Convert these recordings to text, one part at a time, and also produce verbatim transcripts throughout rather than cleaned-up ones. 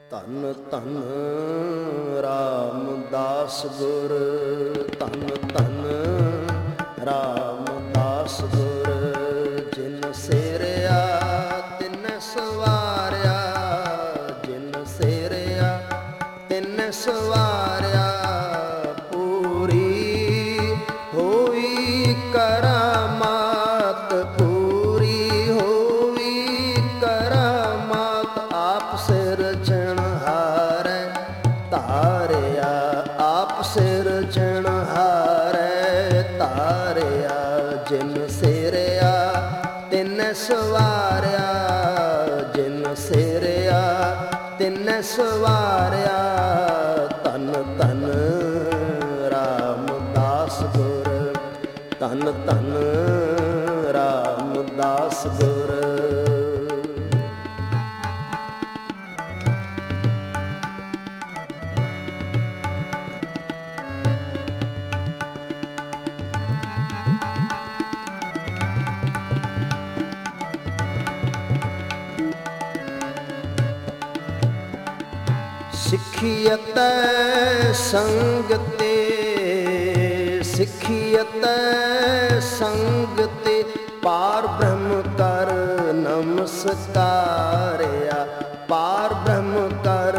ਧੰਨ ਧੰਨ ਰਾਮਦਾਸ ਗੁਰ, ਧੰਨ ਧੰਨ ਰਾਮਦਾਸ ਗੁਰ। ਜਿਨ ਸੇਰਿਆ ਤਿਨ ਸਵਾਰਿਆ, ਜਿਨ ਸੇਰਿਆ ਤਿਨ ਸਵਾਰਿਆ। ਪੂਰੀ ਹੋਈ ਕਰਾਮਾਤ, ਪੂਰੀ ਹੋਈ ਕਰਾਮਾਤ। ਆਪ ਸਿਰਜਣਹਾਰੈ ਧਾਰਿਆ, ਆਪ ਸਿਰਜਣਹਾਰੈ ਧਾਰਿਆ। ਜਿਨ ਸੇਰਿਆ ਤਿਨ ਸਵਾਰਿਆ, ਜਿਨ ਸੇਰਿਆ ਤਿਨ ਸਵਾਰਿਆ। ਧੰਨ ਧੰਨ ਰਾਮਦਾਸ ਗੁਰ, ਧੰਨ ਧੰਨ ਰਾਮਦਾਸ ਗੁਰ। ਸਿੱਖੀਅਤੈ ਸੰਗ ਤੇ, ਸਿੱਖੀਅਤੈ ਸੰਗ ਤੇ। ਪਾਰ ਬ੍ਰਹਮ ਕਰ ਨਮਸਕਾਰਿਆ, ਪਾਰ ਬ੍ਰਹਮ ਕਰ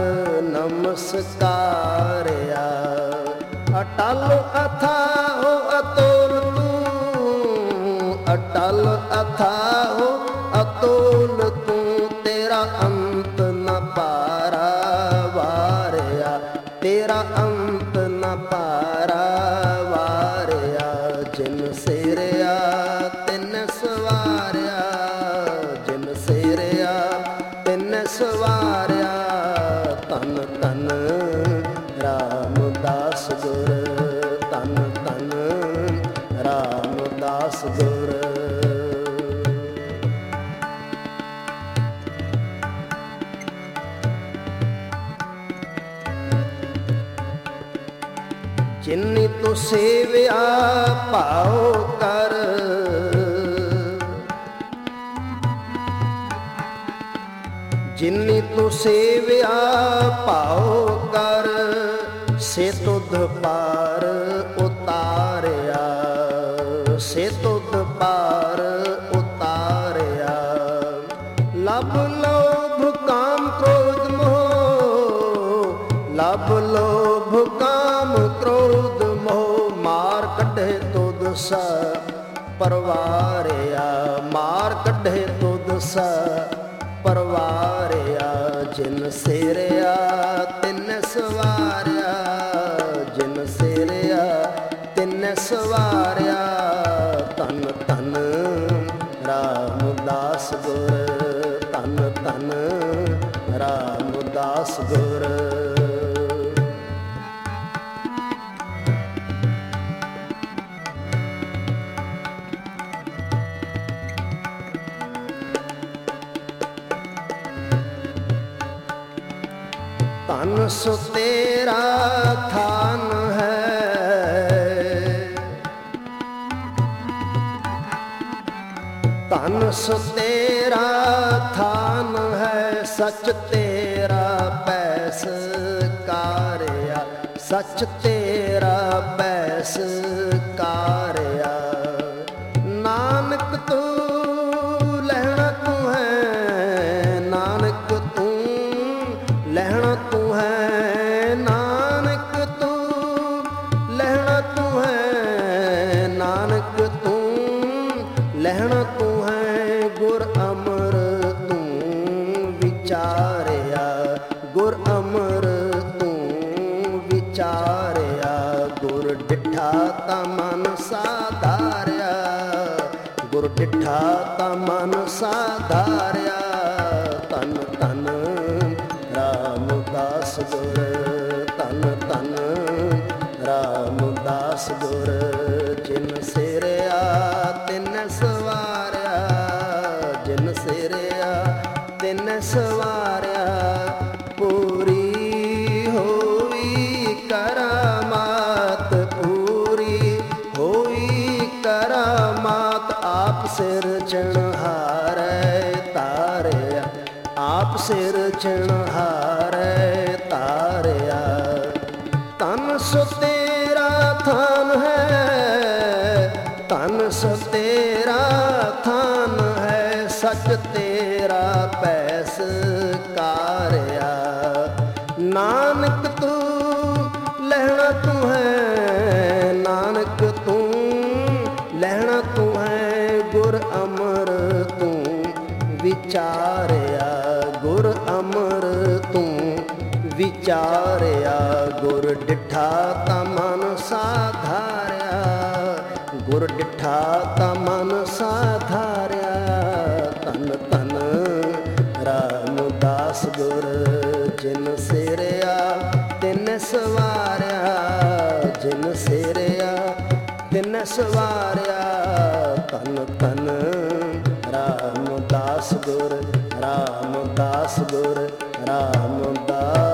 ਨਮਸਕਾਰਿਆ। ਅਟਲ ਅਥਾਹੁ ਅਤੁਲ ਤੂੰ, ਅਟਲ ਅਥਾਹੁ ਅਤੁਲ ਤੂੰ। ਤੇਰਾ ਅੰਤ ਨ ਪਾਰਾ ਵਾਰਿਆ, ਤੇਰਾ ਅੰਤ ਨ ਪਾਰਾ ਵਾਰਿਆ। ਜਿਨ ਸੇਰਿਆ ਤਿਨ ਸਵਾਰਿਆ, ਜਿਨ ਸੇਰਿਆ ਤਿਨ ਸਵਾਰਿਆ। ਧੰਨ ਧੰਨ ਰਾਮਦਾਸ ਗੁਰ, ਧੰਨ ਧੰਨ ਰਾਮਦਾਸ ਗੁਰ। ਜਿਨੀ ਤੂੰ ਸੇਵਿਆ ਭਾਉ ਕਰ, ਜਿਨੀ ਤੂੰ ਸੇਵਿਆ ਭਾਉ ਕਰ। ਸੇ ਤੁਧ ਪਾਰ ਉਤਾਰਿਆ, ਸੇ ਤੁਧ ਪਾਰ ਉਤਾਰਿਆ। ਲਭ ਲੋਭ ਕਾਮ ਕ੍ਰੋਧ ਮੋਹ, ਲਭ ਲੋਭ ਕਾਮ ਕ੍ਰੋਧ ਮੋਹ। ਮਾਰ ਕੱਢੇ ਤੁਧ ਸ ਪਰਵਾਰਿਆ, ਮਾਰ ਕੱਢੇ ਤੁਧ ਸ ਪਰਵਾਰਿਆ। ਜਿਨ ਸੇਰਿਆ ਤਿਨ ਸਵਾਰਿਆ, ਜਿਨ ਸੇਰਿਆ ਤਿਨ ਸਵਾਰਿਆ। ਧੰਨ ਧੰਨ ਰਾਮਦਾਸ ਗੁਰ, ਧੰਨ ਧੰਨ ਰਾਮਦਾਸ ਗੁਰ। ਧਨ ਸੋ ਤੇਰਾ ਥਾਨ ਹੈ, ਧਨ ਸੋ ਤੇਰਾ ਥਾਨ ਹੈ। ਸੱਚ ਤੇਰਾ ਪੈਸ ਕਾਰਿਆ, ਸੱਚ ਤੇਰਾ ਪੈਸ ਕਾਰਿਆ। ਨਾਨਕ ਤੂੰ ਲਹਿਣਾ ਤੂੰ ਹੈ, ਨਾਨਕ ਤੂੰ ਲਹਿਣਾ ਤੂੰ ਹੈ। ਨਾਨਕ ਤੂੰ ਲਹਿਣਾ ਤੂੰ ਹੈ, ਨਾਨਕ ਤੂੰ ਲਹਿਣਾ ਤੂੰ ਹੈ। ਗੁਰ ਅਮਰ ਤੂੰ ਵਿਚਾਰਿਆ, ਗੁਰ ਅਮਰ ਤੂੰ ਵਿਚਾਰਿਆ। ਗੁਰ ਡਿਠਾ ਤਾਂ ਮਨ ਸਾਧਾਰਿਆ, ਗੁਰ ਡਿਠਾ ਤਾਂ ਮਨ ਸਾਧਾਰਿਆ। ਧੰਨ ਧੰਨ ਰਾਮਦਾਸ ਗੁਰ, ਧੰਨ ਧੰਨ ਰਾਮਦਾਸ ਗੁਰ। ਜਿਨ ਸੇਰਿਆ ਤਿਨ ਸਵਾਰਿਆ, ਜਿਨ ਸੇਰਿਆ ਤਿਨ ਸਵਾਰਿਆ। ਪੂਰੀ ਹੋਈ ਕਰਾਮਾਤ, ਪੂਰੀ ਹੋਈ ਕਰਾਮਾਤ। ਆਪ ਸਿਰਜਣਹਾਰੈ ਧਾਰਿਆ, ਆਪ ਸਿਰਜਣਹਾਰ ਤਾਰੈ ਤਾਰਿਆ। ਤਨ ਸੋ ਤੇਰਾ ਥਾਨ ਹੈ, ਤਨ ਸੋ ਤੇਰਾ ਥਾਨ ਹੈ, ਸਚ ਤੇਰਾ ਪੈਸ ਕਾਰਿਆ। ਨਾਨਕ ਤੂੰ ਲਹਿਣਾ ਤੂੰ ਹੈ, ਨਾਨਕ ਤੂੰ ਲਹਿਣਾ ਤੂੰ ਹੈ, ਗੁਰ ਅਮਰ ਤੂੰ ਵਿਚਾਰਿਆ। ਗੁਰ ਅਮਰ ਤੂੰ ਵਿਚਾਰਿਆ। ਗੁਰ ਡਿਠਾ ਤਾਂ ਮਨ ਸਾਧਾਰਿਆ, ਗੁਰ ਡਿਠਾ ਤਾਂ ਮਨ ਸਾਧਾਰਿਆ। ਧੰਨ ਧੰਨ ਰਾਮਦਾਸ ਗੁਰ ਜਿਨ ਸਿਰਿਆ ਤਿਨ ਸਵਾਰਿਆ, ਜਿਨ ਸਿਰਿਆ ਤਿਨ ਸਵਾਰਿਆ। ਧੰਨ ਧੰਨ ਰਾਮਦਾਸ ਗੁਰ, ਰਾਮਦਾਸ ਗੁਰ, ਰਾਮਦਾਸ